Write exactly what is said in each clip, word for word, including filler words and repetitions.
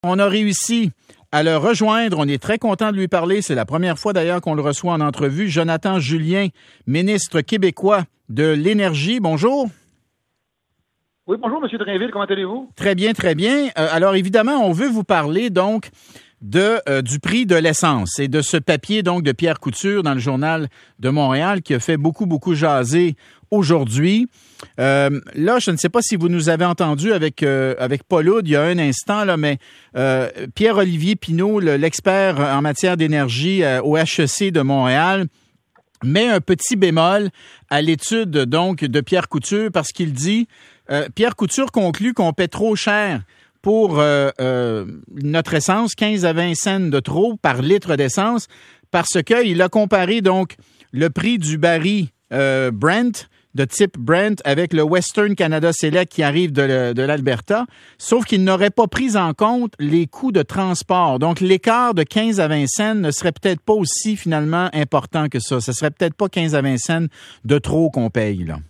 On a réussi à le rejoindre. On est très content de lui parler. C'est la première fois d'ailleurs qu'on le reçoit en entrevue. Jonathan Julien, ministre québécois de l'Énergie. Bonjour. Oui, bonjour, M. Drainville. Comment allez-vous? Très bien, très bien. Euh, alors évidemment, on veut vous parler donc de euh, du prix de l'essence et de ce papier donc de Pierre Couture dans le Journal de Montréal qui a fait beaucoup, beaucoup jaser aujourd'hui. Euh, là, je ne sais pas si vous nous avez entendu avec euh, avec Paul Oud il y a un instant, là, mais euh, Pierre-Olivier Pinault, le, l'expert en matière d'énergie euh, au H E C de Montréal, met un petit bémol à l'étude donc de Pierre Couture parce qu'il dit euh, Pierre Couture conclut qu'on paie trop cher pour euh, euh, notre essence, quinze à vingt cents de trop par litre d'essence, parce qu'il a comparé donc le prix du baril euh, Brent, de type Brent, avec le Western Canada Select qui arrive de, de l'Alberta, sauf qu'il n'aurait pas pris en compte les coûts de transport. Donc, l'écart de quinze à vingt cents ne serait peut-être pas aussi finalement important que ça. Ce serait peut-être pas quinze à vingt cents de trop qu'on paye, là.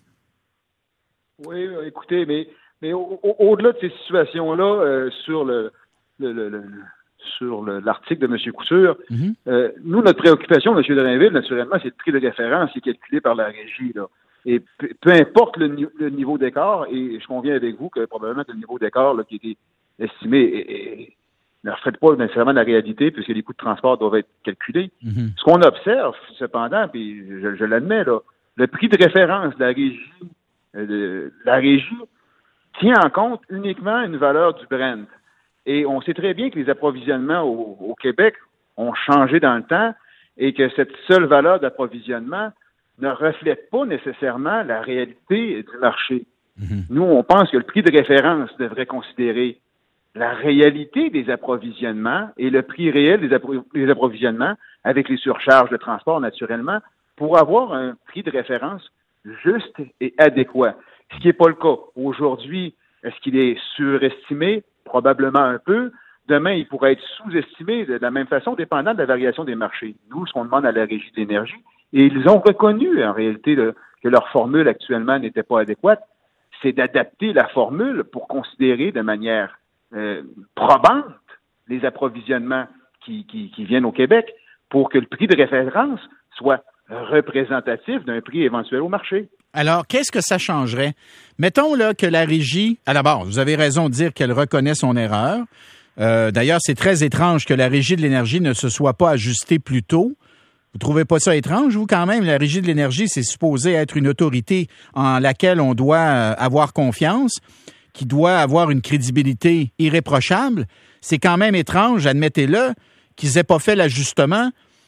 Oui, écoutez, mais, mais au, au, au-delà de ces situations-là, euh, sur le, le, le, le sur le, l'article de M. Couture, mm-hmm. euh, nous, notre préoccupation, M. Drainville, naturellement, c'est le prix de référence qui est calculé par la régie, là. Et peu, peu importe le, le niveau d'écart, et je conviens avec vous que probablement que le niveau d'écart là, qui a été estimé et, et, ne reflète pas nécessairement la réalité, puisque les coûts de transport doivent être calculés. Mm-hmm. Ce qu'on observe, cependant, puis je, je l'admets, là, le prix de référence de la régie, euh, de, la régie tient en compte uniquement une valeur du Brent. Et on sait très bien que les approvisionnements au, au Québec ont changé dans le temps et que cette seule valeur d'approvisionnement ne reflète pas nécessairement la réalité du marché. Mm-hmm. Nous, on pense que le prix de référence devrait considérer la réalité des approvisionnements et le prix réel des, appro- des approvisionnements avec les surcharges de transport, naturellement, pour avoir un prix de référence juste et adéquat. Ce qui n'est pas le cas. Aujourd'hui, est-ce qu'il est surestimé? Probablement un peu. Demain, il pourrait être sous-estimé de la même façon, dépendant de la variation des marchés. Nous, ce qu'on demande à la Régie de l'énergie, et ils ont reconnu, en réalité, le, que leur formule actuellement n'était pas adéquate, c'est d'adapter la formule pour considérer de manière euh, probante les approvisionnements qui, qui, qui viennent au Québec pour que le prix de référence soit représentatif d'un prix éventuel au marché. Alors, qu'est-ce que ça changerait? Mettons là que la Régie, à d'abord, vous avez raison de dire qu'elle reconnaît son erreur. Euh, d'ailleurs, c'est très étrange que la Régie de l'énergie ne se soit pas ajustée plus tôt. Vous trouvez pas ça étrange, vous, quand même? La Régie de l'énergie, c'est supposé être une autorité en laquelle on doit avoir confiance, qui doit avoir une crédibilité irréprochable. C'est quand même étrange, admettez-le, qu'ils aient pas fait l'ajustement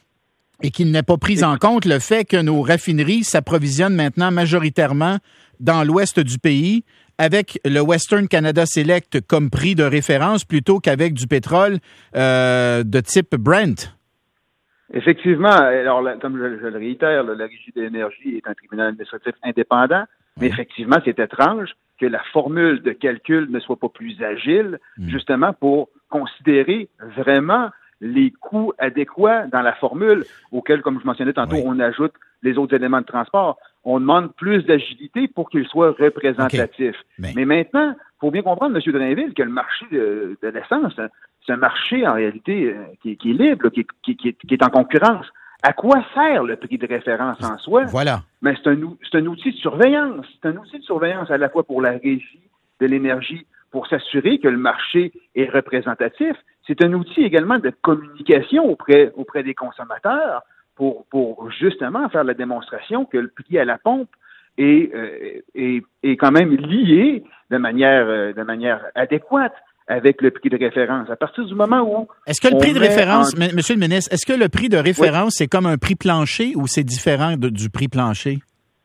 et qu'ils n'aient pas pris en compte le fait que nos raffineries s'approvisionnent maintenant majoritairement dans l'ouest du pays avec le Western Canada Select comme prix de référence plutôt qu'avec du pétrole euh, de type Brent. Effectivement, alors comme je, je le réitère, la Régie de l'énergie est un tribunal administratif indépendant, mais effectivement, c'est étrange que la formule de calcul ne soit pas plus agile, mmh. justement pour considérer vraiment les coûts adéquats dans la formule, auxquels, comme je mentionnais tantôt, oui. on ajoute les autres éléments de transport. On demande plus d'agilité pour qu'il soit représentatif. Okay. Mais... Mais maintenant, il faut bien comprendre, M. Drainville, que le marché de, de l'essence, c'est un marché, en réalité, qui, qui est libre, qui, qui, qui, qui est en concurrence. À quoi sert le prix de référence en soi? Voilà. Mais c'est un, c'est un outil de surveillance. C'est un outil de surveillance à la fois pour la Régie de l'énergie, pour s'assurer que le marché est représentatif. C'est un outil également de communication auprès, auprès des consommateurs pour, pour justement faire la démonstration que le prix à la pompe est, euh, est, est quand même lié de manière, euh, de manière adéquate avec le prix de référence. À partir du moment où... Est-ce que le prix de référence, en... Monsieur le ministre, est-ce que le prix de référence, oui. c'est comme un prix plancher ou c'est différent de, du prix plancher?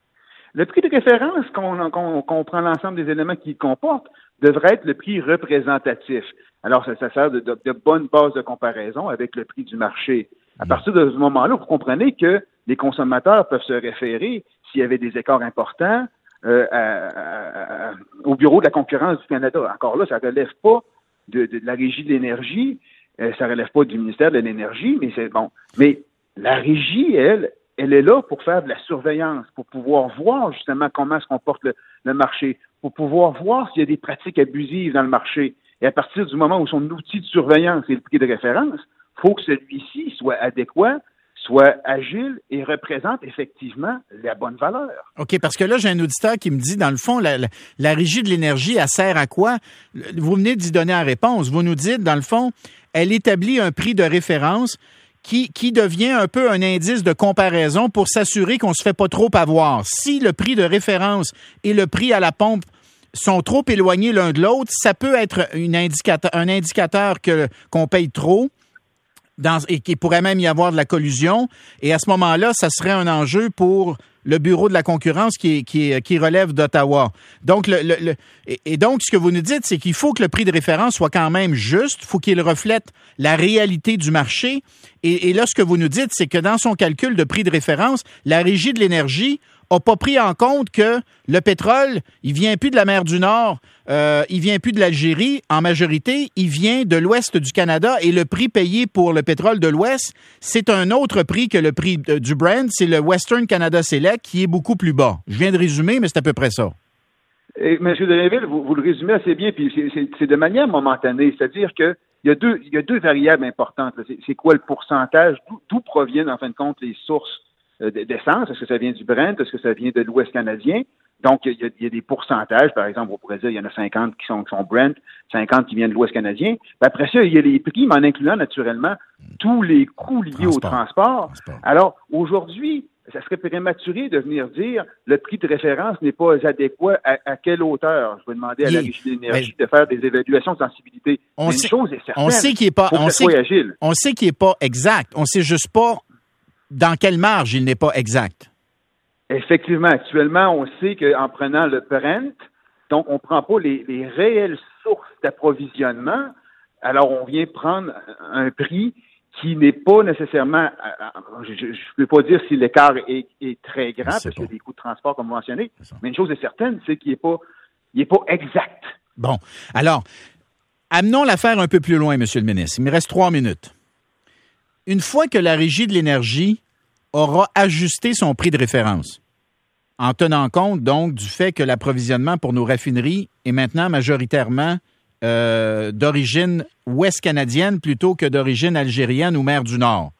Le prix de référence, qu'on, qu'on, qu'on prend l'ensemble des éléments qu'il comporte, devrait être le prix représentatif. Alors, ça, ça sert de, de, de bonne base de comparaison avec le prix du marché. À mmh. partir de ce moment-là, vous comprenez que les consommateurs peuvent se référer, s'il y avait des écarts importants, euh, à, à, à, au Bureau de la concurrence du Canada. Encore là, ça ne relève pas de, de, de la Régie de l'énergie, euh, ça ne relève pas du ministère de l'Énergie, mais c'est bon. Mais la Régie, elle, elle est là pour faire de la surveillance, pour pouvoir voir justement comment se comporte le, le marché, pour pouvoir voir s'il y a des pratiques abusives dans le marché. Et à partir du moment où son outil de surveillance est le prix de référence, il faut que celui-ci soit adéquat, soit agile et représente effectivement la bonne valeur. OK, parce que là, j'ai un auditeur qui me dit, dans le fond, la, la, la régie de l'énergie, elle sert à quoi? Vous venez d'y donner la réponse. Vous nous dites, dans le fond, elle établit un prix de référence qui, qui devient un peu un indice de comparaison pour s'assurer qu'on ne se fait pas trop avoir. Si le prix de référence et le prix à la pompe sont trop éloignés l'un de l'autre, ça peut être une indicateur, un indicateur que, qu'on paye trop. Dans, et qu'il pourrait même y avoir de la collusion. Et à ce moment-là, ça serait un enjeu pour le bureau de la concurrence qui, qui, qui relève d'Ottawa. Donc, le, le, le, et, et donc, ce que vous nous dites, c'est qu'il faut que le prix de référence soit quand même juste. Il faut qu'il reflète la réalité du marché. Et, et là, ce que vous nous dites, c'est que dans son calcul de prix de référence, la Régie de l'énergie n'a pas pris en compte que le pétrole, il vient plus de la mer du Nord, euh, il vient plus de l'Algérie en majorité, il vient de l'ouest du Canada et le prix payé pour le pétrole de l'ouest, c'est un autre prix que le prix de, du Brent, c'est le Western Canada Select qui est beaucoup plus bas. Je viens de résumer, mais c'est à peu près ça. Et, M. Drainville, vous, vous le résumez assez bien, puis c'est, c'est, c'est de manière momentanée, c'est-à-dire que il y a deux, il y a deux variables importantes. C'est, c'est quoi le pourcentage, d'où, d'où proviennent en fin de compte les sources d'essence? Est-ce que ça vient du Brent? Est-ce que ça vient de l'Ouest canadien? Donc, il y, a, il y a des pourcentages. Par exemple, on pourrait dire il y en a cinquante qui sont, qui sont Brent, cinquante qui viennent de l'Ouest canadien. Puis après ça, il y a les prix, mais en incluant naturellement tous les coûts liés transport. au transport. transport. Alors, aujourd'hui, ça serait prématuré de venir dire le prix de référence n'est pas adéquat à, à quelle hauteur. Je vais demander à la Régie de l'énergie mais... de faire des évaluations de sensibilité. On mais sait, une chose est certaine, on sait qu'il n'est pas, on sait, agile. On sait qu'il n'est pas exact. On sait juste pas dans quelle marge il n'est pas exact. Effectivement, actuellement, on sait qu'en prenant le Brent, donc on ne prend pas les, les réelles sources d'approvisionnement, alors on vient prendre un prix qui n'est pas nécessairement, je ne peux pas dire si l'écart est, est très grand, parce qu'il y a des coûts de transport, comme mentionné, mais une chose est certaine, c'est qu'il n'est pas, il est pas exact. Bon, alors, amenons l'affaire un peu plus loin, M. le ministre. Il me reste trois minutes. Une fois que la Régie de l'énergie aura ajusté son prix de référence, en tenant compte donc du fait que l'approvisionnement pour nos raffineries est maintenant majoritairement euh, d'origine ouest-canadienne plutôt que d'origine algérienne ou mer du Nord.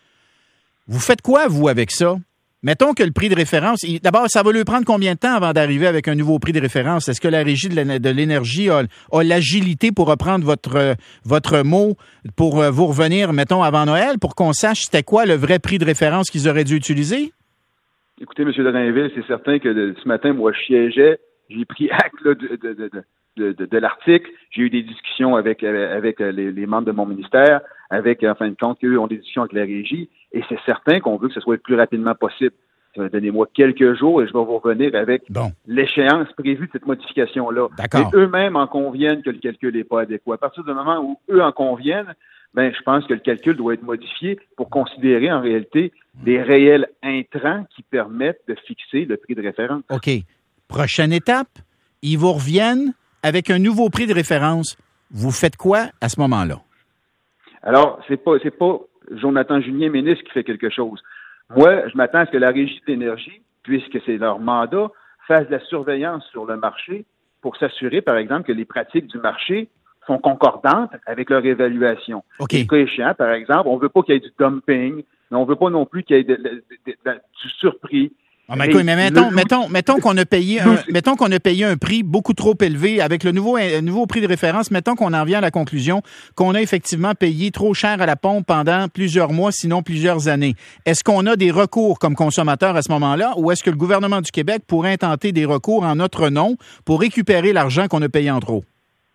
Vous faites quoi, vous, avec ça? Mettons que le prix de référence... D'abord, ça va lui prendre combien de temps avant d'arriver avec un nouveau prix de référence? Est-ce que la Régie de l'énergie a, a l'agilité, pour reprendre votre, votre mot, pour vous revenir, mettons, avant Noël, pour qu'on sache c'était quoi le vrai prix de référence qu'ils auraient dû utiliser? Écoutez, M. Drainville, c'est certain que de, ce matin, moi, je siégeais, j'ai pris acte là, de, de, de, de, de, de l'article, j'ai eu des discussions avec, avec les, les membres de mon ministère, avec, en fin de compte, qu'eux ont des discussions avec la Régie, et c'est certain qu'on veut que ce soit le plus rapidement possible. Donnez-moi quelques jours et je vais vous revenir avec bon. l'échéance prévue de cette modification-là. D'accord. Et eux-mêmes en conviennent que le calcul n'est pas adéquat. À partir du moment où eux en conviennent, ben, je pense que le calcul doit être modifié pour considérer en réalité des réels intrants qui permettent de fixer le prix de référence. OK. Prochaine étape, ils vous reviennent avec un nouveau prix de référence. Vous faites quoi à ce moment-là? Alors, c'est pas, c'est pas Jonathan Julien, ministre, qui fait quelque chose. Moi, je m'attends à ce que la Régie de l'énergie, puisque c'est leur mandat, fasse de la surveillance sur le marché pour s'assurer, par exemple, que les pratiques du marché sont concordantes avec leur évaluation. Okay. Le cas échéant, par exemple, on ne veut pas qu'il y ait du dumping, mais on ne veut pas non plus qu'il y ait de, de, de, de, du surprix. Ah, mais, mais, mais mettons, le... mettons, mettons qu'on a payé un, mettons qu'on a payé un prix beaucoup trop élevé avec le nouveau, un nouveau prix de référence. Mettons qu'on en vient à la conclusion qu'on a effectivement payé trop cher à la pompe pendant plusieurs mois, sinon plusieurs années. Est-ce qu'on a des recours comme consommateur à ce moment-là, ou est-ce que le gouvernement du Québec pourrait intenter des recours en notre nom pour récupérer l'argent qu'on a payé en trop?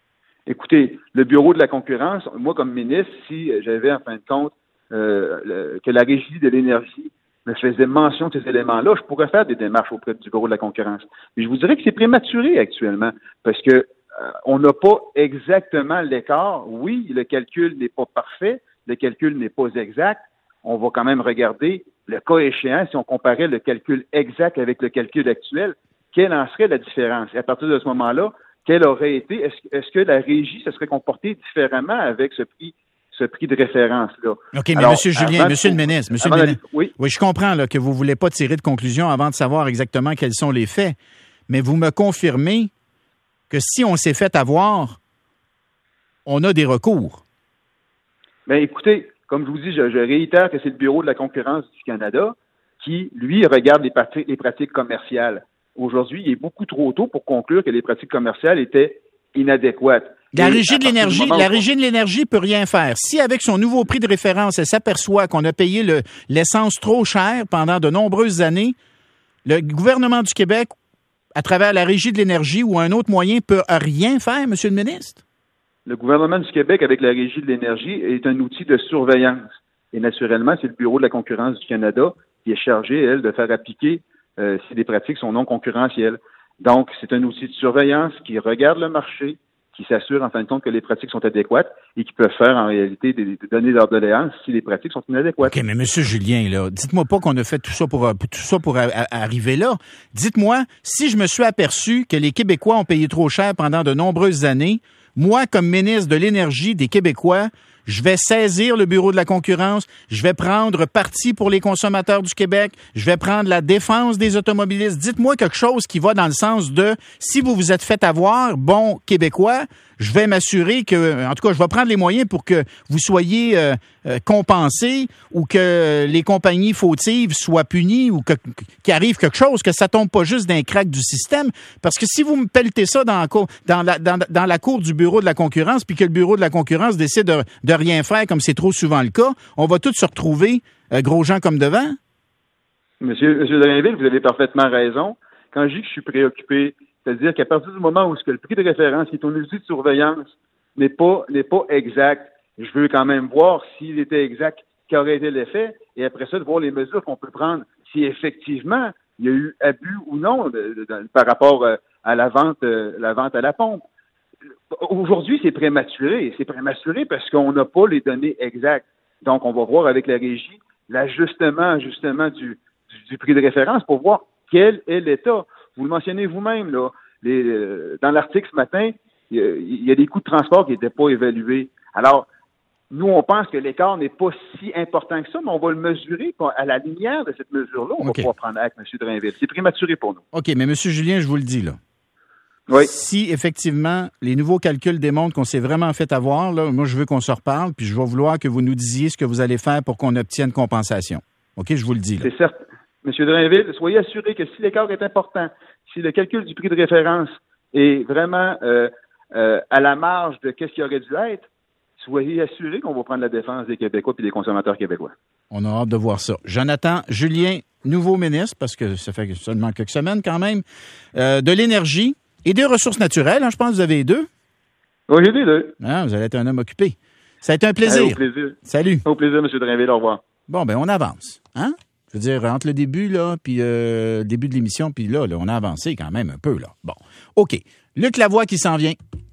Écoutez, le bureau de la concurrence, moi comme ministre, si j'avais en fin de compte euh, le, que la Régie de l'énergie me faisait mention de ces éléments-là, je pourrais faire des démarches auprès du bureau de la concurrence. Mais je vous dirais que c'est prématuré actuellement, parce que euh, on n'a pas exactement l'écart. Oui, le calcul n'est pas parfait, le calcul n'est pas exact. On va quand même regarder le cas échéant, si on comparait le calcul exact avec le calcul actuel, quelle en serait la différence? Et à partir de ce moment-là, quelle aurait été, est-ce, est-ce que la Régie se serait comportée différemment avec ce prix ce prix de référence-là. OK, mais Alors, M. Julien, M. le ministre, M. le ministre, oui. oui, je comprends là, que vous ne voulez pas tirer de conclusion avant de savoir exactement quels sont les faits, mais vous me confirmez que si on s'est fait avoir, on a des recours. Bien, écoutez, comme je vous dis, je, je réitère que c'est le Bureau de la concurrence du Canada qui, lui, regarde les pratiques, les pratiques commerciales. Aujourd'hui, il est beaucoup trop tôt pour conclure que les pratiques commerciales étaient inadéquates. La Régie de l'énergie, la Régie de l'énergie peut rien faire. Si avec son nouveau prix de référence, elle s'aperçoit qu'on a payé le, l'essence trop cher pendant de nombreuses années, le gouvernement du Québec, à travers la Régie de l'énergie ou un autre moyen, peut rien faire, Monsieur le ministre? Le gouvernement du Québec, avec la Régie de l'énergie, est un outil de surveillance. Et naturellement, c'est le Bureau de la concurrence du Canada qui est chargé, elle, de faire appliquer euh, si les pratiques sont non concurrentielles. Donc, c'est un outil de surveillance qui regarde le marché, qui s'assure en fin de compte que les pratiques sont adéquates et qui peuvent faire en réalité des, des donner leur doléance si les pratiques sont inadéquates. OK, mais Monsieur Julien, là, dites-moi pas qu'on a fait tout ça pour, tout ça pour a, a, arriver là. Dites-moi, si je me suis aperçu que les Québécois ont payé trop cher pendant de nombreuses années, moi, comme ministre de l'Énergie des Québécois, je vais saisir le Bureau de la concurrence, je vais prendre parti pour les consommateurs du Québec, je vais prendre la défense des automobilistes. Dites-moi quelque chose qui va dans le sens de, si vous vous êtes fait avoir, bon Québécois, je vais m'assurer que, en tout cas, je vais prendre les moyens pour que vous soyez euh, euh, compensés ou que les compagnies fautives soient punies ou que, qu'il arrive quelque chose, que ça tombe pas juste d'un crack du système. Parce que si vous me pelletez ça dans la cour, dans la, dans, dans la cour du Bureau de la concurrence puis que le Bureau de la concurrence décide de, de rien faire comme c'est trop souvent le cas, on va tous se retrouver euh, gros gens comme devant. Monsieur, Monsieur Drainville, vous avez parfaitement raison. Quand je dis que je suis préoccupé, c'est-à-dire qu'à partir du moment où ce que le prix de référence, qui est un outil de surveillance, n'est pas, n'est pas exact, je veux quand même voir s'il était exact, quel aurait été l'effet, et après ça, de voir les mesures qu'on peut prendre, si effectivement il y a eu abus ou non de, de, de, par rapport à la vente, la vente à la pompe. Aujourd'hui, c'est prématuré. C'est prématuré parce qu'on n'a pas les données exactes. Donc, on va voir avec la régie l'ajustement, justement, du, du, du prix de référence pour voir quel est l'état. Vous le mentionnez vous-même, là. Les, euh, dans l'article ce matin, il y, a, il y a des coûts de transport qui n'étaient pas évalués. Alors, nous, on pense que l'écart n'est pas si important que ça, mais on va le mesurer à la lumière de cette mesure-là. On okay. va pouvoir prendre acte, M. Drainville. C'est prématuré pour nous. OK, mais M. Julien, je vous le dis, là. Oui. Si, effectivement, les nouveaux calculs démontrent qu'on s'est vraiment fait avoir, là, moi, je veux qu'on se reparle, puis je vais vouloir que vous nous disiez ce que vous allez faire pour qu'on obtienne compensation. OK, je vous le dis, là. C'est certain. M. Drainville, soyez assuré que si l'écart est important, si le calcul du prix de référence est vraiment euh, euh, à la marge de ce qui aurait dû être, soyez assurés qu'on va prendre la défense des Québécois et des consommateurs québécois. On a hâte de voir ça. Jonathan Julien, nouveau ministre, parce que ça fait seulement quelques semaines quand même, euh, de l'énergie et des ressources naturelles. Hein, je pense que vous avez les deux. Oui, j'ai les deux. Ah, vous allez être un homme occupé. Ça a été un plaisir. Allez, au plaisir. Salut. Au plaisir, M. Drainville. Au revoir. Bon, ben on avance. Hein? Je veux dire, entre le début, là, puis euh, le début de l'émission, puis là, là, on a avancé quand même un peu, là. Bon. OK. Luc Lavoie qui s'en vient.